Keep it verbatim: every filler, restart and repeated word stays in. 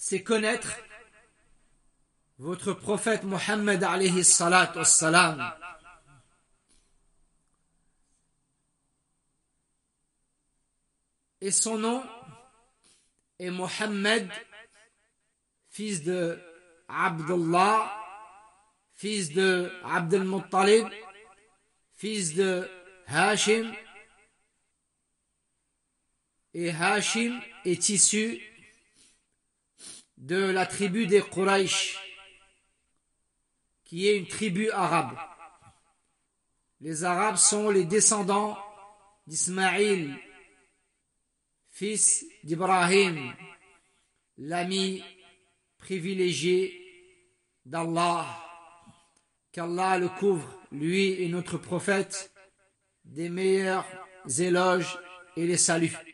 c'est connaître votre prophète Mohammed alayhi salat wassalam. Et son nom est Mohammed, fils de Abdullah, fils de Abd al-Muttalib, fils de Hashim. Et Hashim est issu de la tribu des Quraysh, qui est une tribu arabe. Les Arabes sont les descendants d'Ismaïl, fils d'Ibrahim, l'ami privilégié d'Allah. Qu'Allah le couvre, lui et notre prophète, des meilleurs éloges et les saluts.